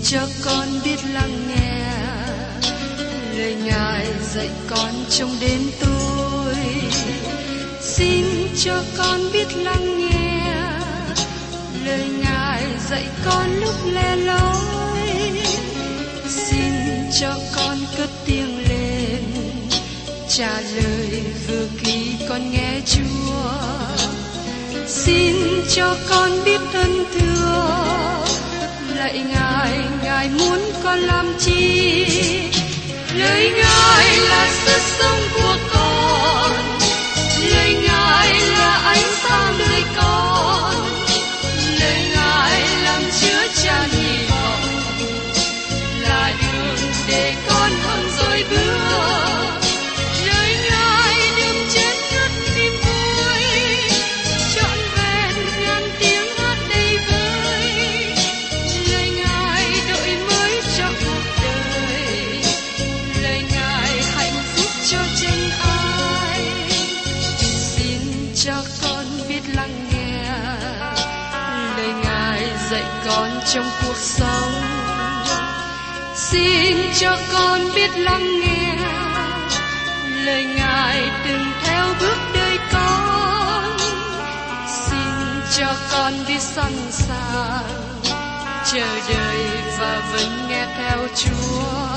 cho con biết lắng nghe lời Ngài dạy con trong đêm tối. Xin cho con biết lắng nghe lời Ngài dạy con lúc le lối. Xin cho con cất tiếng lên trả lời vừa khi con nghe Chúa. Xin cho con biết ơn thưa lạy Ngài, Ngài muốn con làm chi? Lời Ngài là sức sống của con, lời Ngài là ánh sáng đời con, lời Ngài làm chứa chan hy vọng, là đường để con hơn rồi bước. Lời Ngài đừng chết ngất niềm vui, trọn vẹn ngàn tiếng hát đầy vơi. Lời Ngài đổi mới cho cuộc đời, lời Ngài hạnh phúc cho chân ai. Xin cho con biết lắng nghe lời Ngài dạy con trong cuộc sống. Xin cho con biết lắng nghe lời Ngài từng theo bước đời con. Xin cho con biết sẵn sàng chờ đợi và vẫn nghe theo Chúa.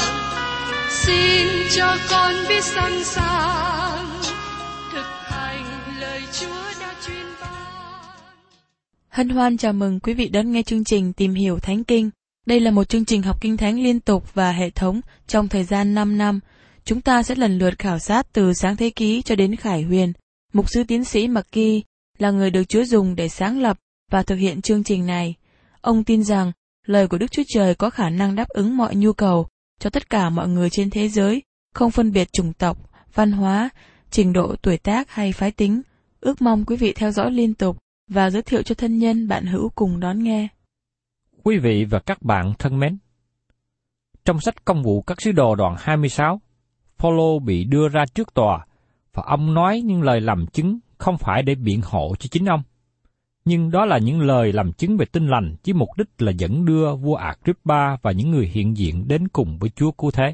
Xin cho con biết sẵn sàng thực hành lời Chúa đã truyền ban. Hân hoan chào mừng quý vị đón nghe chương trình Tìm hiểu Thánh Kinh. Đây là một chương trình học Kinh Thánh liên tục và hệ thống trong thời gian 5 năm. Chúng ta sẽ lần lượt khảo sát từ Sáng Thế Ký cho đến Khải Huyền. Mục sư tiến sĩ McGee là người được Chúa dùng để sáng lập và thực hiện chương trình này. Ông tin rằng lời của Đức Chúa Trời có khả năng đáp ứng mọi nhu cầu cho tất cả mọi người trên thế giới, không phân biệt chủng tộc, văn hóa, trình độ tuổi tác hay phái tính. Ước mong quý vị theo dõi liên tục và giới thiệu cho thân nhân bạn hữu cùng đón nghe. Quý vị và các bạn thân mến, trong sách Công vụ các sứ đồ đoạn 26, Phao-lô bị đưa ra trước tòa và ông nói những lời làm chứng không phải để biện hộ cho chính ông, nhưng đó là những lời làm chứng về Tin Lành với mục đích là dẫn đưa vua Agrippa và những người hiện diện đến cùng với Chúa Cứu Thế.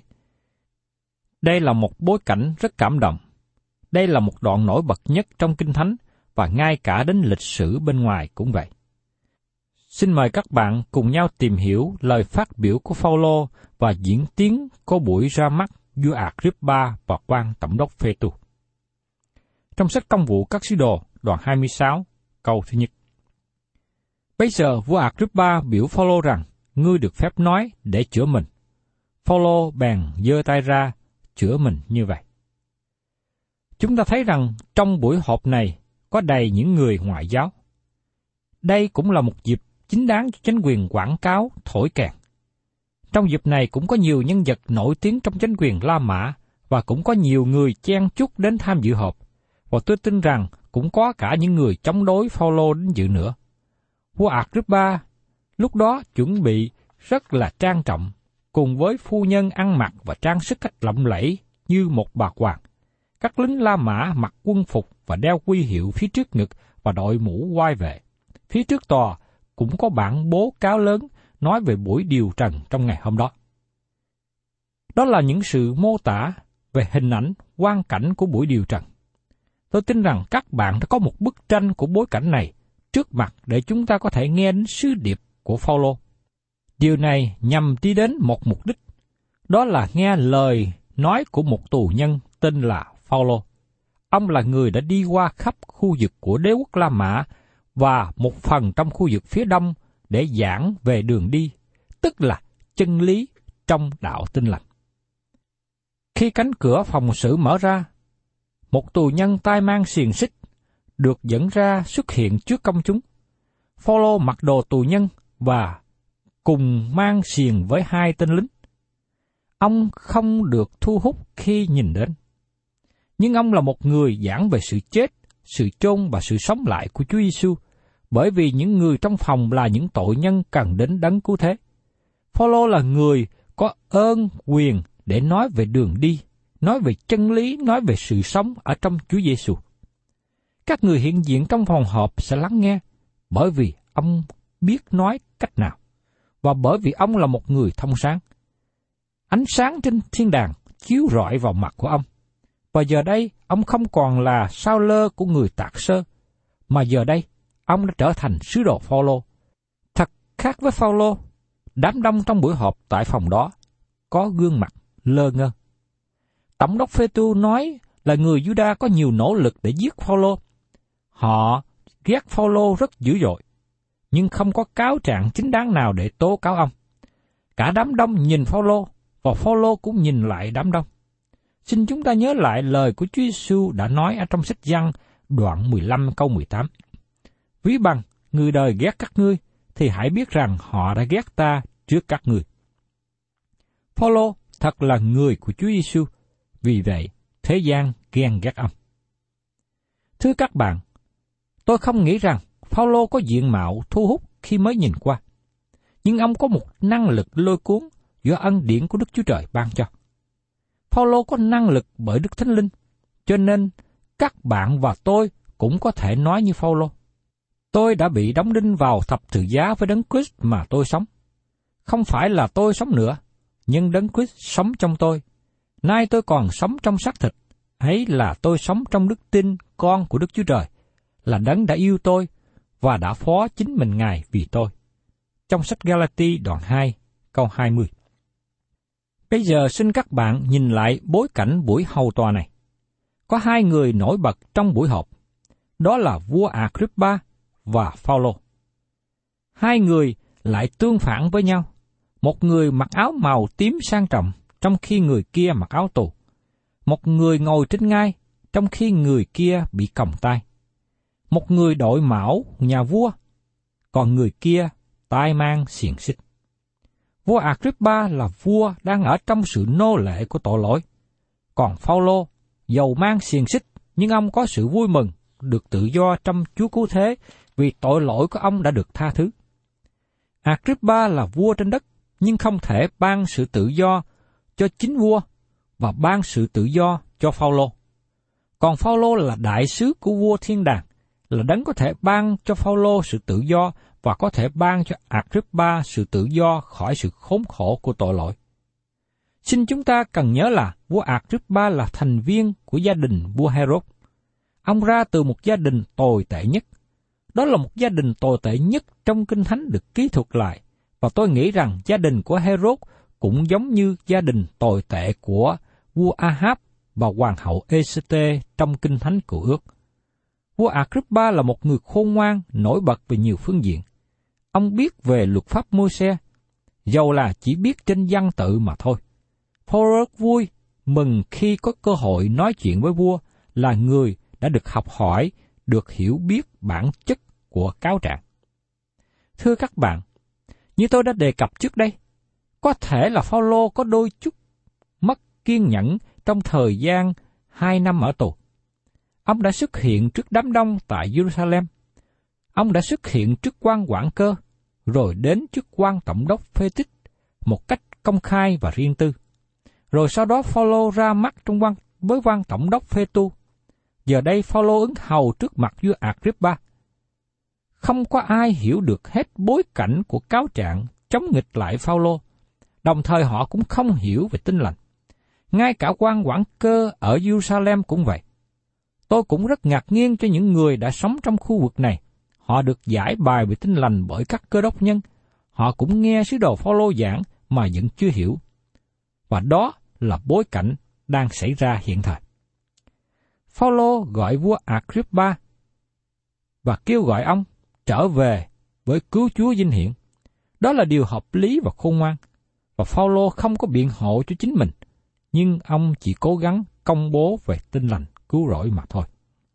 Đây là một bối cảnh rất cảm động. Đây là một đoạn nổi bật nhất trong Kinh Thánh và ngay cả đến lịch sử bên ngoài cũng vậy. Xin mời các bạn cùng nhau tìm hiểu lời phát biểu của Phao-lô và diễn tiến của buổi ra mắt vua Agrippa và quan tổng đốc Phê-tu. Trong sách Công vụ các sứ đồ đoạn 26, câu thứ nhất. Bây giờ vua Agrippa biểu Phao-lô rằng, ngươi được phép nói để chữa mình. Phao-lô bèn giơ tay ra, chữa mình như vậy. Chúng ta thấy rằng trong buổi họp này có đầy những người ngoại giáo. Đây cũng là một dịp chính đáng cho chính quyền quảng cáo thổi kèn. Trong dịp này cũng có nhiều nhân vật nổi tiếng trong chính quyền La Mã và cũng có nhiều người chen chúc đến tham dự họp. Và tôi tin rằng cũng có cả những người chống đối Phao-lô đến dự nữa. Vua Agrippa lúc đó chuẩn bị rất là trang trọng, cùng với phu nhân ăn mặc và trang sức cách lộng lẫy như một bà hoàng. Các lính La Mã mặc quân phục và đeo huy hiệu phía trước ngực và đội mũ oai vệ. Phía trước tòa cũng có bảng bố cáo lớn nói về buổi điều trần trong ngày hôm đó. Đó là những sự mô tả về hình ảnh, quang cảnh của buổi điều trần. Tôi tin rằng các bạn đã có một bức tranh của bối cảnh này trước mặt để chúng ta có thể nghe đến sứ điệp của Phao-lô. Điều này nhằm đi đến một mục đích, đó là nghe lời nói của một tù nhân tên là Phao-lô. Ông là người đã đi qua khắp khu vực của đế quốc La Mã và một phần trong khu vực phía đông để giảng về đường đi, tức là chân lý trong đạo Tin Lành. Khi cánh cửa phòng xử mở ra, một tù nhân tay mang xiềng xích được dẫn ra xuất hiện trước công chúng. Phao-lô mặc đồ tù nhân và cùng mang xiềng với 2 tên lính. Ông không được thu hút khi nhìn đến. Nhưng ông là một người giảng về sự chết, sự chôn và sự sống lại của Chúa Giêsu, bởi vì những người trong phòng là những tội nhân cần đến đấng cứu thế. Phao-lô là người có ơn quyền để nói về đường đi, nói về chân lý, nói về sự sống ở trong Chúa Giêsu. Các người hiện diện trong phòng họp sẽ lắng nghe, bởi vì ông biết nói cách nào. và bởi vì ông là một người thông sáng. Ánh sáng trên thiên đàng chiếu rọi vào mặt của ông. Và giờ đây, ông không còn là sao lơ của người Tạc Sơ, mà giờ đây, ông đã trở thành sứ đồ Phao-lô. Thật khác với Phao-lô, đám đông trong buổi họp tại phòng đó có gương mặt lơ ngơ. Tổng đốc Phê-tu nói là người Giu-đa có nhiều nỗ lực để giết Phao-lô. Họ ghét Phao-lô rất dữ dội, nhưng không có cáo trạng chính đáng nào để tố cáo ông. Cả đám đông nhìn Phao-lô, và Phao-lô cũng nhìn lại đám đông. Xin chúng ta nhớ lại lời của Chúa Giêsu đã nói ở trong sách Giăng đoạn 15 câu 18. Ví bằng người đời ghét các ngươi, thì hãy biết rằng họ đã ghét ta trước các ngươi. Phao-lô thật là người của Chúa Giêsu, vì vậy thế gian ghen ghét ông. Thưa các bạn, tôi không nghĩ rằng Phao-lô có diện mạo thu hút khi mới nhìn qua, nhưng ông có một năng lực lôi cuốn do ân điển của Đức Chúa Trời ban cho. Phao-lô có năng lực bởi Đức Thánh Linh, cho nên các bạn và tôi cũng có thể nói như Phao-lô. Tôi đã bị đóng đinh vào thập tự giá với Đấng Christ mà tôi sống. Không phải là tôi sống nữa, nhưng Đấng Christ sống trong tôi. Nay tôi còn sống trong xác thịt, ấy là tôi sống trong đức tin con của Đức Chúa Trời, là Đấng đã yêu tôi và đã phó chính mình Ngài vì tôi. Trong sách Galati đoạn 2, câu 20. Bây giờ xin các bạn nhìn lại bối cảnh buổi hầu tòa này. Có hai người nổi bật trong buổi họp, đó là vua Agrippa và Phao-lô. Hai người lại tương phản với nhau. Một người mặc áo màu tím sang trọng, trong khi người kia mặc áo tù. Một người ngồi trên ngai, trong khi người kia bị còng tay. Một người đội mão nhà vua, còn người kia tai mang xiềng xích. Vua Agrippa là vua đang ở trong sự nô lệ của tội lỗi. Còn Phao-lô, dầu mang xiềng xích, nhưng ông có sự vui mừng, được tự do trong Chúa cứu thế, vì tội lỗi của ông đã được tha thứ. Agrippa là vua trên đất, nhưng không thể ban sự tự do cho chính vua và ban sự tự do cho Phao-lô. Còn Phao-lô là đại sứ của vua thiên đàng, là Đấng có thể ban cho Phao-lô sự tự do và có thể ban cho Agrippa sự tự do khỏi sự khốn khổ của tội lỗi. Xin chúng ta cần nhớ là vua Agrippa là thành viên của gia đình vua Herod. Ông ra từ một gia đình tồi tệ nhất. Đó là một gia đình tồi tệ nhất trong Kinh Thánh được ký thuật lại, và tôi nghĩ rằng gia đình của Herod cũng giống như gia đình tồi tệ của vua Ahab và hoàng hậu Ê-xê-tê trong Kinh Thánh Cựu Ước. Vua Agrippa là một người khôn ngoan, nổi bật về nhiều phương diện. Ông biết về luật pháp Môi-se, dầu là chỉ biết trên văn tự mà thôi. Phao-lô vui, mừng khi có cơ hội nói chuyện với vua, là người đã được học hỏi, được hiểu biết bản chất của cáo trạng. Thưa các bạn, như tôi đã đề cập trước đây, có thể là Phao-lô có đôi chút mất kiên nhẫn trong thời gian 2 năm ở tù. Ông đã xuất hiện trước đám đông tại Jerusalem. Ông đã xuất hiện trước quan quản cơ, rồi đến trước quan tổng đốc Phê-tích một cách công khai và riêng tư. Rồi sau đó Phao-lô ra mắt với quan tổng đốc Phê-tu. Giờ đây Phao-lô ứng hầu trước mặt vua Agrippa. Không có ai hiểu được hết bối cảnh của cáo trạng chống nghịch lại Phao-lô. Đồng thời họ cũng không hiểu về Tin lành. Ngay cả quan quản cơ ở Jerusalem cũng vậy. Tôi cũng rất ngạc nhiên cho những người đã sống trong khu vực này. Họ được giải bài về Tin lành bởi các cơ đốc nhân. Họ cũng nghe sứ đồ Phao-lô giảng mà vẫn chưa hiểu. Và đó là bối cảnh đang xảy ra hiện thời. Phao-lô gọi vua Agrippa và kêu gọi ông trở về với cứu Chúa vinh hiển. Đó là điều hợp lý và khôn ngoan. Và Phao-lô không có biện hộ cho chính mình, nhưng ông chỉ cố gắng công bố về Tin lành cứu rỗi mà thôi.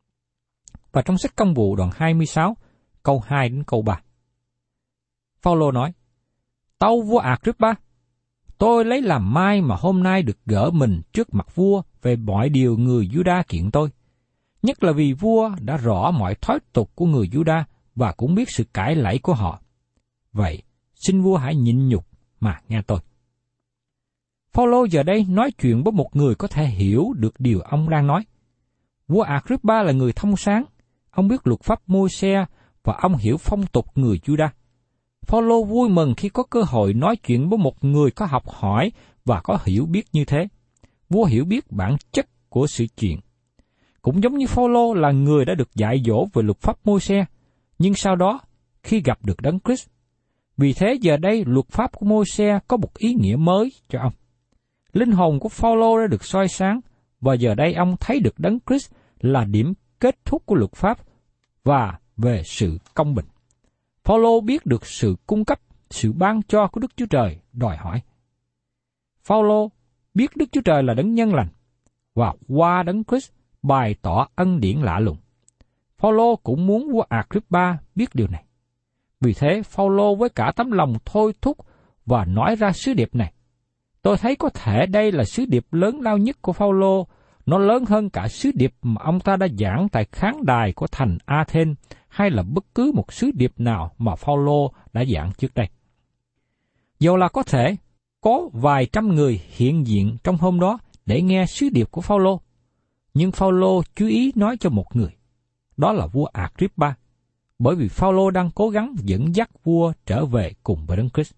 Và trong sách Công vụ đoạn 26, câu 2 đến câu 3. Phao-lô nói: Tâu vua Agrippa, tôi lấy làm mai mà hôm nay được gỡ mình trước mặt vua về mọi điều người Giu-đa kiện tôi, nhất là vì vua đã rõ mọi thói tục của người Giu-đa và cũng biết sự cãi lẫy của họ. Vậy, xin vua hãy nhịn nhục mà nghe tôi. Phao-lô giờ đây nói chuyện với một người có thể hiểu được điều ông đang nói. Vua Agrippa là người thông sáng, ông biết luật pháp Môi-se và ông hiểu phong tục người Giu-đa. Phao-lô vui mừng khi có cơ hội nói chuyện với một người có học hỏi và có hiểu biết như thế. Vua hiểu biết bản chất của sự chuyện. Cũng giống như Phao-lô là người đã được dạy dỗ về luật pháp Môi-se, nhưng sau đó, khi gặp được Đấng Christ, vì thế giờ đây luật pháp của Môi-se có một ý nghĩa mới cho ông. Linh hồn của Phao-lô đã được soi sáng, và giờ đây ông thấy được Đấng Christ là điểm kết thúc của luật pháp và về sự công bình. Phao-lô biết được sự cung cấp, sự ban cho của Đức Chúa Trời đòi hỏi. Phao-lô biết Đức Chúa Trời là đấng nhân lành, và qua Đấng Christ bày tỏ ân điển lạ lùng. Phao-lô cũng muốn vua Agrippa biết điều này. Vì thế, Phao-lô với cả tấm lòng thôi thúc và nói ra sứ điệp này. Tôi thấy có thể đây là sứ điệp lớn lao nhất của Phao-lô, nó lớn hơn cả sứ điệp mà ông ta đã giảng tại khán đài của thành Athens hay là bất cứ một sứ điệp nào mà Phao-lô đã giảng trước đây. Dầu là có thể có vài trăm người hiện diện trong hôm đó để nghe sứ điệp của Phao-lô, nhưng Phao-lô chú ý nói cho một người, đó là vua Agrippa, bởi vì Phao-lô đang cố gắng dẫn dắt vua trở về cùng với Đấng Christ.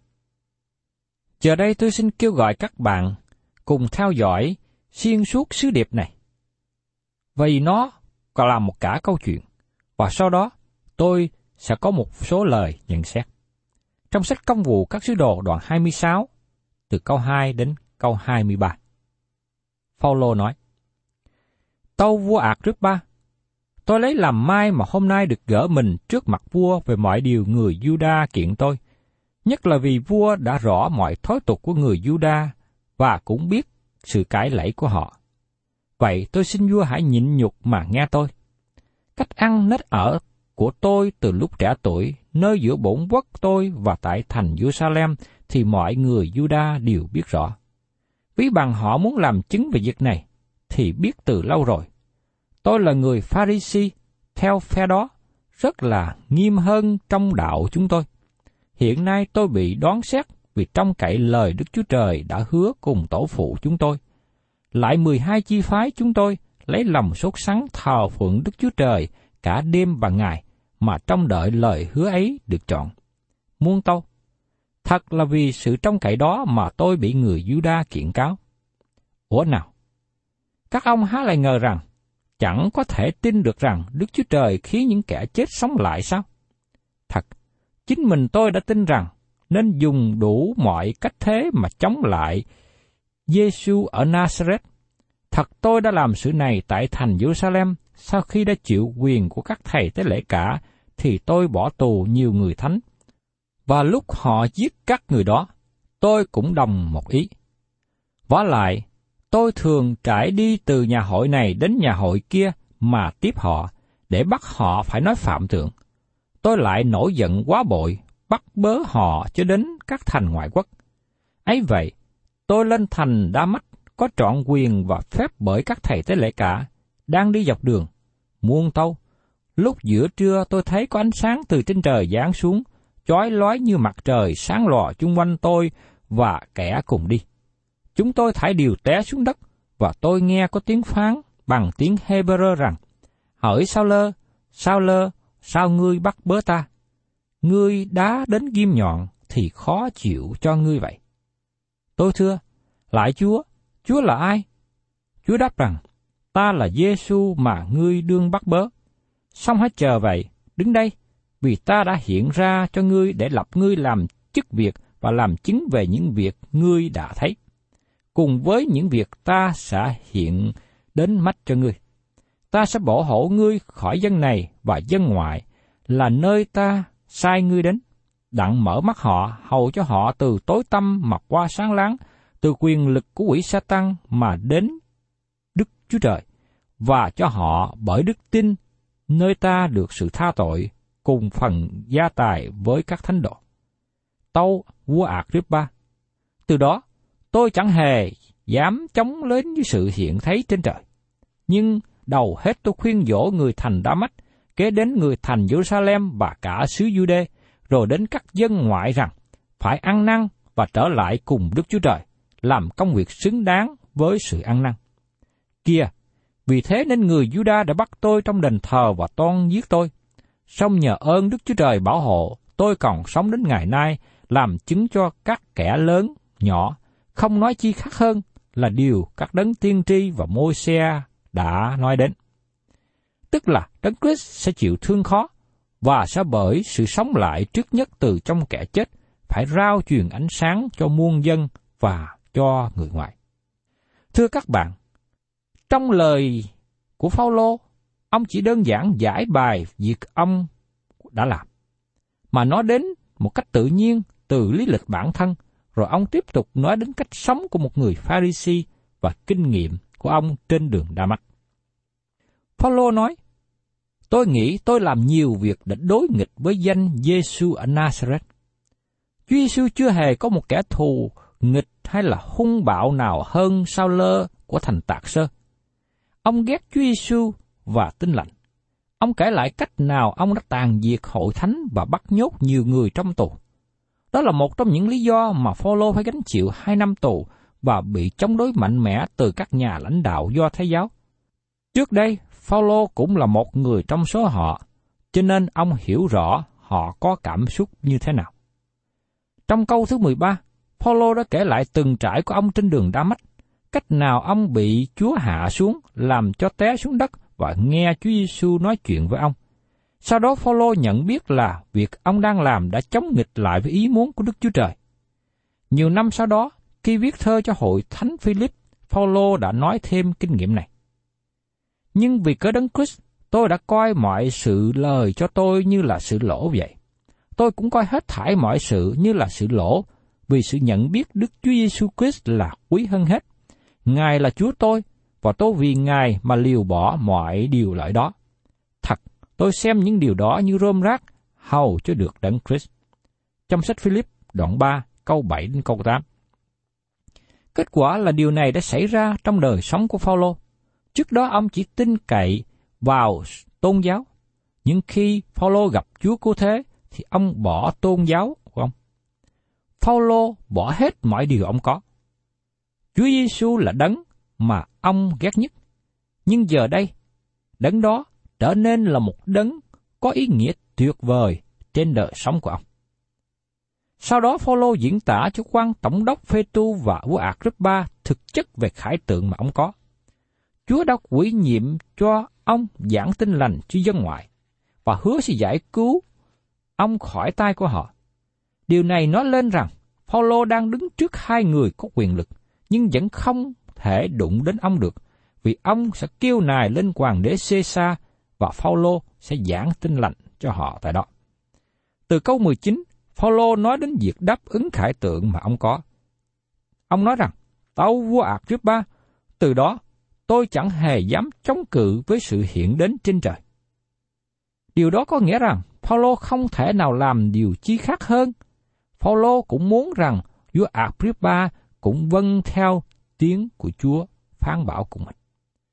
Giờ đây tôi xin kêu gọi các bạn cùng theo dõi xuyên suốt sứ điệp này, vì nó còn là một cả câu chuyện, và sau đó tôi sẽ có một số lời nhận xét. Trong sách Công vụ các sứ đồ đoạn 26, từ câu 2 đến câu 23. Phao-lô nói: Tâu vua Agrippa, tôi lấy làm may mà hôm nay được gỡ mình trước mặt vua về mọi điều người Giu-đa kiện tôi, nhất là vì vua đã rõ mọi thói tục của người Giu-đa và cũng biết sự cãi lẫy của họ. Vậy tôi xin vua hãy nhịn nhục mà nghe tôi. Cách ăn nết ở của tôi từ lúc trẻ tuổi, nơi giữa bổn quốc tôi và tại thành Giê-ru-sa-lem thì mọi người Giu-đa đều biết rõ. Ví bằng họ muốn làm chứng về việc này, thì biết từ lâu rồi. Tôi là người Pha-ri-si, theo phe đó, rất là nghiêm hơn trong đạo chúng tôi. Hiện nay tôi bị đoán xét vì trông cậy lời Đức Chúa Trời đã hứa cùng tổ phụ chúng tôi. Lại 12 chi phái chúng tôi lấy lòng sốt sắng thờ phượng Đức Chúa Trời cả đêm và ngày, mà trông đợi lời hứa ấy được chọn. Muôn tâu, thật là vì sự trông cậy đó mà tôi bị người Giu-đa kiện cáo. Ủa nào? Các ông há lại ngờ rằng, chẳng có thể tin được rằng Đức Chúa Trời khiến những kẻ chết sống lại sao? Thật, chính mình tôi đã tin rằng nên dùng đủ mọi cách thế mà chống lại Giê-xu ở Na-sa-rét. Thật tôi đã làm sự này tại thành Giê-ru-sa-lem, sau khi đã chịu quyền của các thầy tế lễ cả, thì tôi bỏ tù nhiều người thánh. Và lúc họ giết các người đó, tôi cũng đồng một ý. Vả lại, tôi thường trải đi từ nhà hội này đến nhà hội kia mà tiếp họ, để bắt họ phải nói phạm thượng. Tôi lại nổi giận quá bội, bắt bớ họ cho đến các thành ngoại quốc. Ấy vậy, tôi lên thành Đa-mách có trọn quyền và phép bởi các thầy tế lễ cả, đang đi dọc đường. Muôn tâu, lúc giữa trưa tôi thấy có ánh sáng từ trên trời giáng xuống, chói lói như mặt trời sáng lòa chung quanh tôi và kẻ cùng đi. Chúng tôi thải đều té xuống đất, và tôi nghe có tiếng phán bằng tiếng Hê-bơ-rơ rằng: Hỡi Sao lơ, sao ngươi bắt bớ ta? Ngươi đá đến ghim nhọn thì khó chịu cho ngươi vậy. Tôi thưa, lại Chúa là ai? Chúa đáp rằng, ta là Giê-xu mà ngươi đương bắt bớ. Xong hãy chờ vậy, đứng đây, vì ta đã hiện ra cho ngươi để lập ngươi làm chức việc và làm chứng về những việc ngươi đã thấy, cùng với những việc ta sẽ hiện đến mắt cho ngươi. Ta sẽ bảo hộ ngươi khỏi dân này và dân ngoại, là nơi ta sai ngươi đến, đặng mở mắt họ, hầu cho họ từ tối tăm mà qua sáng láng, từ quyền lực của quỷ Sa-tăng mà đến Đức Chúa Trời, và cho họ bởi đức tin nơi ta được sự tha tội, cùng phần gia tài với các thánh đồ. Tâu vua Agrippa, từ đó tôi chẳng hề dám chống lên với sự hiện thấy trên trời. Nhưng đầu hết tôi khuyên dỗ người thành Đa-mách, kế đến người thành Giê-ru-sa-lem và cả xứ Giu-đê, rồi đến các dân ngoại rằng phải ăn năn và trở lại cùng Đức Chúa Trời, làm công việc xứng đáng với sự ăn năn. Kìa, vì thế nên người Giu-đa đã bắt tôi trong đền thờ và toan giết tôi. Song nhờ ơn Đức Chúa Trời bảo hộ, tôi còn sống đến ngày nay, làm chứng cho các kẻ lớn, nhỏ, không nói chi khác hơn là điều các đấng tiên tri và Môi-se đã nói đến. Tức là Đấng Christ sẽ chịu thương khó, và sẽ bởi sự sống lại trước nhất từ trong kẻ chết, phải rao truyền ánh sáng cho muôn dân và cho người ngoài. Thưa các bạn, trong lời của Phao-lô, ông chỉ đơn giản giải bài việc ông đã làm, mà nói đến một cách tự nhiên từ lý lịch bản thân, rồi ông tiếp tục nói đến cách sống của một người Pha-ri-si và kinh nghiệm của ông trên đường Đa-mách. Phao-lô nói, tôi nghĩ tôi làm nhiều việc để đối nghịch với danh Giê-xu ở Nazareth. Chúa Giê-xu chưa hề có một kẻ thù nghịch hay là hung bạo nào hơn Sao-lơ của thành Tạc Sơ. Ông ghét Chúa Giê-xu và Tin Lành. Ông kể lại cách nào ông đã tàn diệt hội thánh và bắt nhốt nhiều người trong tù. Đó là một trong những lý do mà Phao-lô phải gánh chịu 2 năm tù và bị chống đối mạnh mẽ từ các nhà lãnh đạo Do Thái giáo. Trước đây, Phao-lô cũng là một người trong số họ, cho nên ông hiểu rõ họ có cảm xúc như thế nào. Trong câu thứ 13, Phao-lô đã kể lại từng trải của ông trên đường Đa-mách, cách nào ông bị Chúa hạ xuống, làm cho té xuống đất và nghe Chúa Giê-xu nói chuyện với ông. Sau đó Phao-lô nhận biết là việc ông đang làm đã chống nghịch lại với ý muốn của Đức Chúa Trời. Nhiều năm sau đó, khi viết thơ cho hội thánh Philip, Phao-lô đã nói thêm kinh nghiệm này. Nhưng vì cớ Đấng Christ, tôi đã coi mọi sự lời cho tôi như là sự lỗ vậy. Tôi cũng coi hết thảy mọi sự như là sự lỗ, vì sự nhận biết Đức Chúa Giêsu Christ là quý hơn hết. Ngài là Chúa tôi, và tôi vì Ngài mà liều bỏ mọi điều lợi đó. Thật, tôi xem những điều đó như rơm rác, hầu cho được Đấng Christ. Trong sách Philip, đoạn 3, câu 7 đến câu 8. Kết quả là điều này đã xảy ra trong đời sống của Phao-lô. Trước đó ông chỉ tin cậy vào tôn giáo, nhưng khi Phao-lô gặp Chúa Cứu Thế thì ông bỏ tôn giáo của ông. Phao-lô bỏ hết mọi điều ông có. Chúa Giêsu là đấng mà ông ghét nhất, nhưng giờ đây, đấng đó trở nên là một đấng có ý nghĩa tuyệt vời trên đời sống của ông. Sau đó Phao-lô diễn tả cho quan tổng đốc Phê-tu và vua Ác-rip-ba thực chất về khải tượng mà ông có. Chúa đã ủy nhiệm cho ông giảng tin lành cho dân ngoại và hứa sẽ giải cứu ông khỏi tay của họ. Điều này nói lên rằng Phao-lô đang đứng trước 2 người có quyền lực, nhưng vẫn không thể đụng đến ông được, vì ông sẽ kêu nài lên hoàng đế Xê-sa và Phao-lô sẽ giảng tin lành cho họ tại đó. Từ câu 19, Phao-lô nói đến việc đáp ứng khải tượng mà ông có. Ông nói rằng, tâu vua Ác-rip-ba, từ đó tôi chẳng hề dám chống cự với sự hiện đến trên trời. Điều đó có nghĩa rằng Phao-lô không thể nào làm điều chi khác hơn. Phao-lô cũng muốn rằng vua Ác-rip-ba cũng vâng theo tiếng của Chúa phán bảo của mình.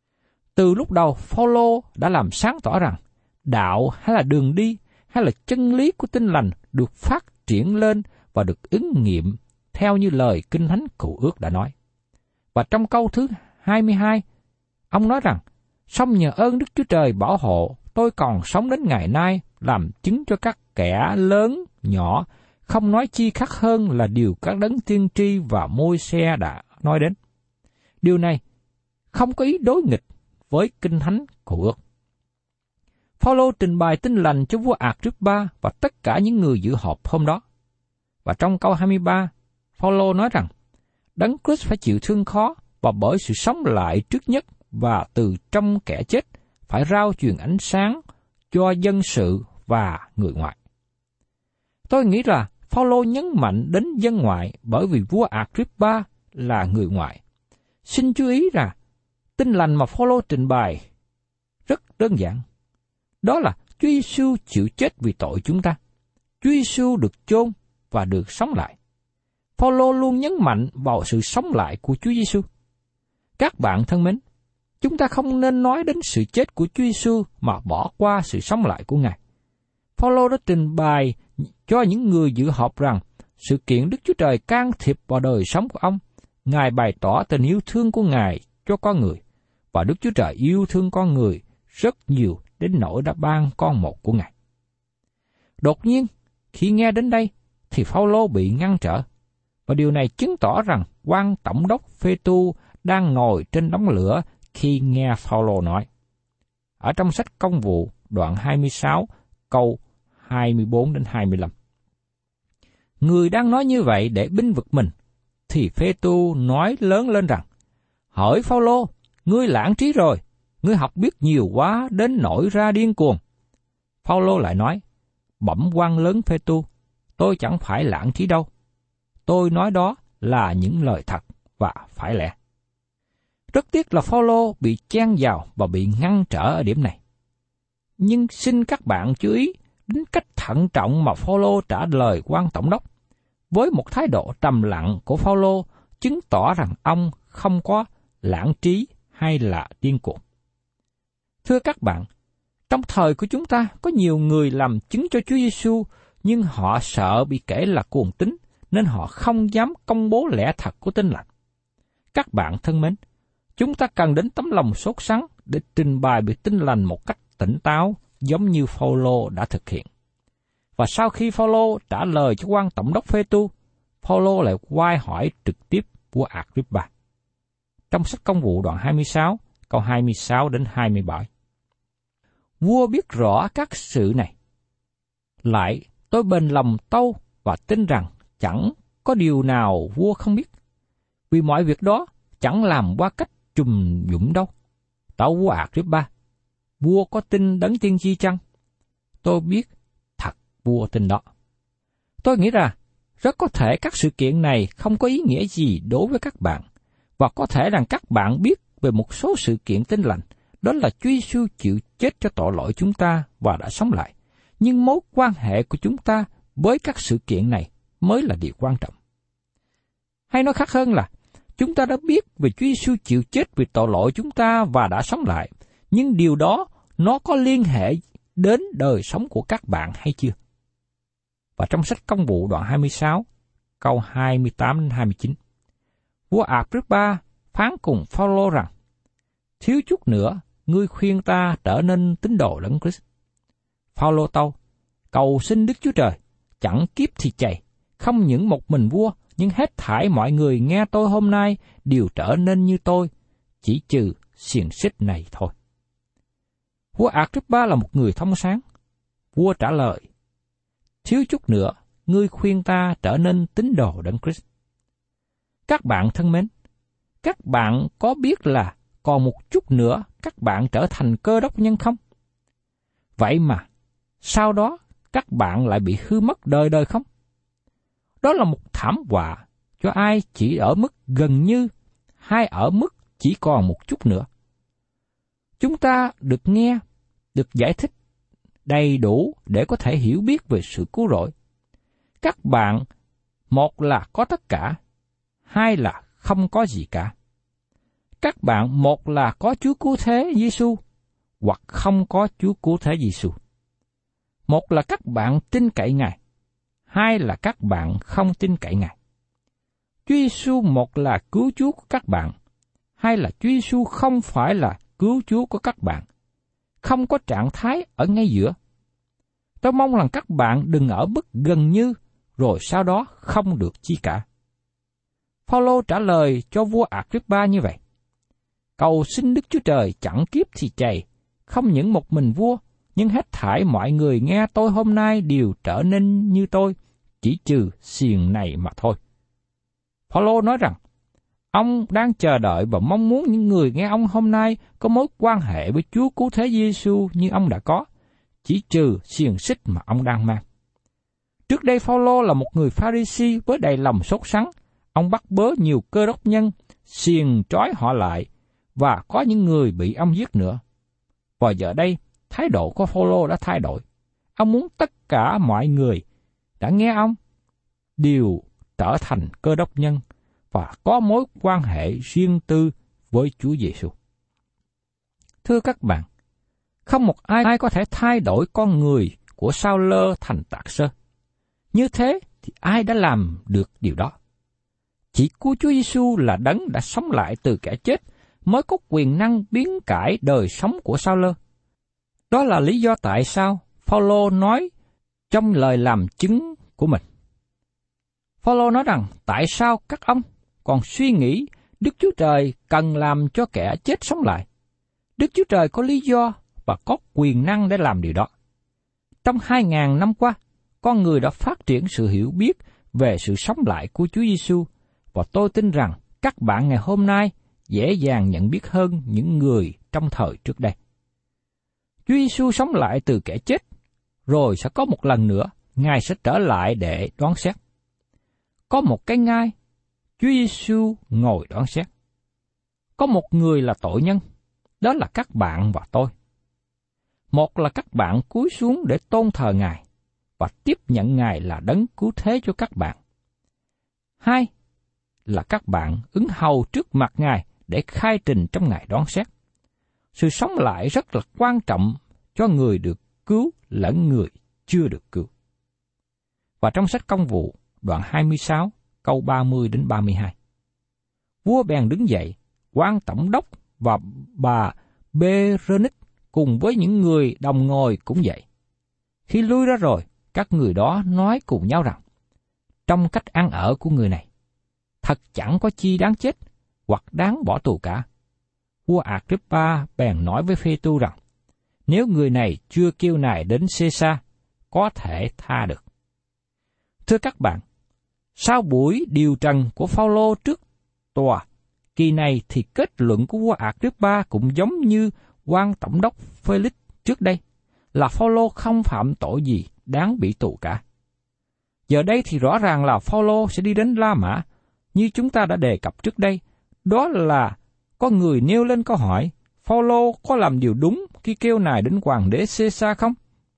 Từ lúc đầu, Phao-lô đã làm sáng tỏ rằng đạo hay là đường đi hay là chân lý của tin lành được phát triển lên và được ứng nghiệm theo như lời Kinh Thánh Cựu Ước đã nói. Và trong câu thứ 22, ông nói rằng, song nhờ ơn Đức Chúa Trời bảo hộ, tôi còn sống đến ngày nay, làm chứng cho các kẻ lớn, nhỏ, không nói chi khác hơn là điều các đấng tiên tri và Môi-se đã nói đến. Điều này không có ý đối nghịch với Kinh Thánh Cựu Ước. Phao-lô trình bày tin lành cho vua Ác-rip-ba và tất cả những người dự họp hôm đó. Và trong câu 23, Phao-lô nói rằng, Đấng Christ phải chịu thương khó và bởi sự sống lại trước nhất và từ trong kẻ chết phải rao truyền ánh sáng cho dân sự và người ngoại. Tôi nghĩ là Phao-lô nhấn mạnh đến dân ngoại bởi vì vua Ác-rip-ba là người ngoại. Xin chú ý rằng tin lành mà Phao-lô trình bày rất đơn giản. Đó là Chúa Giêsu chịu chết vì tội chúng ta. Chúa Giêsu được chôn và được sống lại. Phao-lô luôn nhấn mạnh vào sự sống lại của Chúa Giêsu. Các bạn thân mến, chúng ta không nên nói đến sự chết của Chúa Giêsu mà bỏ qua sự sống lại của Ngài. Phao-lô đã trình bày cho những người dự họp rằng sự kiện Đức Chúa Trời can thiệp vào đời sống của ông. Ngài bày tỏ tình yêu thương của Ngài cho con người, và Đức Chúa Trời yêu thương con người rất nhiều đến nỗi đã ban con một của Ngài. Đột nhiên, Khi nghe đến đây, thì Phao-lô bị ngăn trở, và điều này chứng tỏ rằng quan tổng đốc Phê-tu đang ngồi trên đống lửa khi nghe Phao-lô nói. Ở trong sách Công vụ đoạn 26 câu 24 đến 25. Người đang nói như vậy để binh vực mình, thì Phê-tu nói lớn lên rằng: Hỡi Phao-lô, ngươi lãng trí rồi, ngươi học biết nhiều quá đến nỗi ra điên cuồng. Phao-lô lại nói: Bẩm quan lớn Phê-tu, tôi chẳng phải lãng trí đâu. Tôi nói đó là những lời thật và phải lẽ. Rất tiếc là Phao-lô bị chen vào và bị ngăn trở ở điểm này. Nhưng xin các bạn chú ý đến cách thận trọng mà Phao-lô trả lời quan tổng đốc. Với một thái độ trầm lặng của Phao-lô chứng tỏ rằng ông không có lãng trí hay là điên cuồng. Thưa các bạn, trong thời của chúng ta có nhiều người làm chứng cho Chúa Giêsu, nhưng họ sợ bị kể là cuồng tín nên họ không dám công bố lẽ thật của Tin Lành. Các bạn thân mến, chúng ta cần đến tấm lòng sốt sắng để trình bày về Tin Lành một cách tỉnh táo, giống như Phao-lô đã thực hiện. Và sau khi Phao-lô trả lời cho quan tổng đốc Phê-tu, Phao-lô lại quay hỏi trực tiếp vua Agrippa. Trong sách Công vụ đoạn 26, câu 26 đến 27. Vua biết rõ các sự này. Lại tôi bền lòng tâu và tin rằng chẳng có điều nào vua không biết. Vì mọi việc đó chẳng làm qua cách trùm dũng đâu. Tâu vua Agrippa, vua có tin Đấng Tiên Tri chăng? Tôi biết thật vua tin đó. Tôi nghĩ rằng rất có thể các sự kiện này không có ý nghĩa gì đối với các bạn, và có thể rằng các bạn biết về một số sự kiện Tin Lành, đó là Chúa Giêsu chịu chết cho tội lỗi chúng ta và đã sống lại. Nhưng mối quan hệ của chúng ta với các sự kiện này mới là điều quan trọng. Hay nói khác hơn là, chúng ta đã biết về Chúa Giêsu chịu chết vì tội lỗi chúng ta và đã sống lại, nhưng điều đó nó có liên hệ đến đời sống của các bạn hay chưa? Và trong sách Công vụ đoạn 26, câu 28-29, vua Agrippa phán cùng Phao-lô rằng: Thiếu chút nữa, ngươi khuyên ta trở nên tín đồ Đấng Christ. Phao-lô tâu: Cầu xin Đức Chúa Trời, chẳng kiếp thì chày, không những một mình vua, nhưng hết thảy mọi người nghe tôi hôm nay đều trở nên như tôi, chỉ trừ xiềng xích này thôi. Vua Agrippa là một người thông sáng. Vua trả lời: Thiếu chút nữa, ngươi khuyên ta trở nên tín đồ Đấng Christ. Các bạn thân mến, các bạn có biết là còn một chút nữa các bạn trở thành Cơ Đốc nhân không? Vậy mà, sau đó các bạn lại bị hư mất đời đời không? Đó là một thảm họa cho ai chỉ ở mức gần như hay ở mức chỉ còn một chút nữa. Chúng ta được nghe, được giải thích đầy đủ để có thể hiểu biết về sự cứu rỗi. Các bạn, một là có tất cả, hai là không có gì cả. Các bạn, một là có Chúa Cứu Thế Giêsu, hoặc không có Chúa Cứu Thế Giêsu. Một là các bạn tin cậy Ngài, hai là các bạn không tin cậy Ngài. Chúa Giêsu một là cứu Chúa của các bạn, hai là Chúa Giêsu không phải là cứu Chúa của các bạn. Không có trạng thái ở ngay giữa. Tôi mong rằng các bạn đừng ở mức gần như, rồi sau đó không được chi cả. Phao-lô trả lời cho vua Agrippa như vậy: Cầu xin Đức Chúa Trời chẳng kiếp thì chày, không những một mình vua, nhưng hết thảy mọi người nghe tôi hôm nay đều trở nên như tôi, chỉ trừ xiềng này mà thôi. Phao-lô nói rằng, ông đang chờ đợi và mong muốn những người nghe ông hôm nay có mối quan hệ với Chúa Cứu Thế Giêsu như ông đã có, chỉ trừ xiềng xích mà ông đang mang. Trước đây Phao-lô là một người Pha-ri-si với đầy lòng sốt sắng. Ông bắt bớ nhiều Cơ Đốc nhân, xiềng trói họ lại, và có những người bị ông giết nữa. Và giờ đây, thái độ của Phao-lô đã thay đổi. Ông muốn tất cả mọi người đã nghe ông đều trở thành Cơ Đốc nhân và có mối quan hệ riêng tư với Chúa Giêsu. Thưa các bạn, không một ai có thể thay đổi con người của Sao-lơ thành Tạc-sơ. Như thế thì ai đã làm được điều đó? Chỉ của Chúa Giêsu là Đấng đã sống lại từ kẻ chết mới có quyền năng biến cải đời sống của Sao-lơ. Đó là lý do tại sao Phao-lô nói trong lời làm chứng của mình. Phao-lô nói rằng, tại sao các ông còn suy nghĩ Đức Chúa Trời cần làm cho kẻ chết sống lại? Đức Chúa Trời có lý do và có quyền năng để làm điều đó. Trong 2.000 năm qua, con người đã phát triển sự hiểu biết về sự sống lại của Chúa Giêsu, và tôi tin rằng các bạn ngày hôm nay dễ dàng nhận biết hơn những người trong thời trước đây. Chúa Giêsu sống lại từ kẻ chết, rồi sẽ có một lần nữa Ngài sẽ trở lại để đoán xét. Có một cái ngai, Chúa Giêsu ngồi đoán xét. Có một người là tội nhân, đó là các bạn và tôi. Một là các bạn cúi xuống để tôn thờ Ngài và tiếp nhận Ngài là đấng cứu thế cho các bạn. Hai là các bạn ứng hầu trước mặt Ngài để khai trình trong ngày đoán xét. Sự sống lại rất là quan trọng cho người được cứu lẫn người chưa được cứu. Và trong sách Công vụ, đoạn 26, câu 30 đến 32. Vua bèn đứng dậy, quan tổng đốc và bà Bê-rơ-ních cùng với những người đồng ngồi cũng vậy. Khi lui ra rồi, các người đó nói cùng nhau rằng, trong cách ăn ở của người này, thật chẳng có chi đáng chết hoặc đáng bỏ tù cả. Vua Agrippa bèn nói với Phê-tu rằng, nếu người này chưa kêu nài đến Xê-sa, có thể tha được. Thưa các bạn, sau buổi điều trần của Phao-lô trước tòa, kỳ này thì kết luận của vua Agrippa cũng giống như quan tổng đốc Phê-lix trước đây, là Phao-lô không phạm tội gì đáng bị tù cả. Giờ đây thì rõ ràng là Phao-lô sẽ đi đến La Mã, như chúng ta đã đề cập trước đây, đó là có người nêu lên câu hỏi, Phao-lô có làm điều đúng khi kêu nài đến hoàng đế Xê-sa không?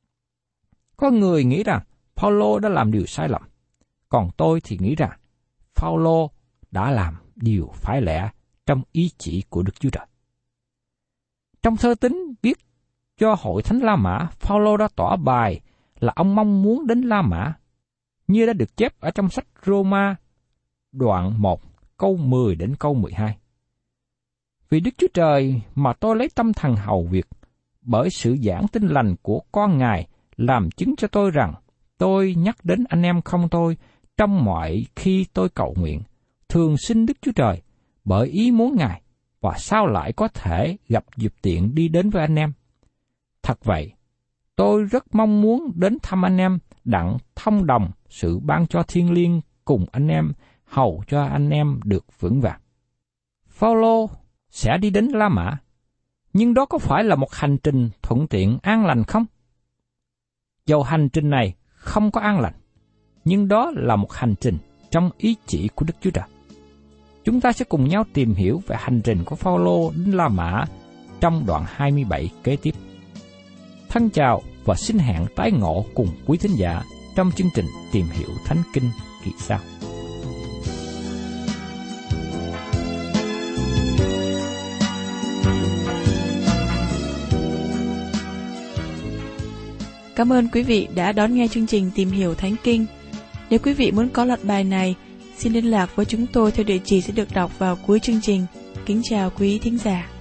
Có người nghĩ rằng Phao-lô đã làm điều sai lầm, còn tôi thì nghĩ rằng Phao-lô đã làm điều phải lẽ trong ý chỉ của Đức Chúa Trời. Trong thơ tín viết cho hội thánh La Mã, Phao-lô đã tỏ bài là ông mong muốn đến La Mã, như đã được chép ở trong sách Rô-ma đoạn 1 câu 10 đến câu 12. Vì Đức Chúa Trời mà tôi lấy tâm thần hầu việc, bởi sự giảng tin lành của con Ngài làm chứng cho tôi rằng tôi nhắc đến anh em không tôi trong mọi khi tôi cầu nguyện, thường xin Đức Chúa Trời bởi ý muốn Ngài, và sao lại có thể gặp dịp tiện đi đến với anh em. Thật vậy, tôi rất mong muốn đến thăm anh em, đặng thông đồng sự ban cho thiêng liêng cùng anh em, hầu cho anh em được vững vàng. Phao-lô sẽ đi đến La Mã, nhưng đó có phải là một hành trình thuận tiện an lành không? Dầu hành trình này không có an lành, nhưng đó là một hành trình trong ý chỉ của Đức Chúa Trời. Chúng ta sẽ cùng nhau tìm hiểu về hành trình của Phao-lô đến La Mã trong đoạn 27 kế tiếp. Thân chào và xin hẹn tái ngộ cùng quý thính giả trong chương trình Tìm hiểu Thánh Kinh kỳ sau. Cảm ơn quý vị đã đón nghe chương trình Tìm hiểu Thánh Kinh. Nếu quý vị muốn có loạt bài này, xin liên lạc với chúng tôi theo địa chỉ sẽ được đọc vào cuối chương trình. Kính chào quý thính giả.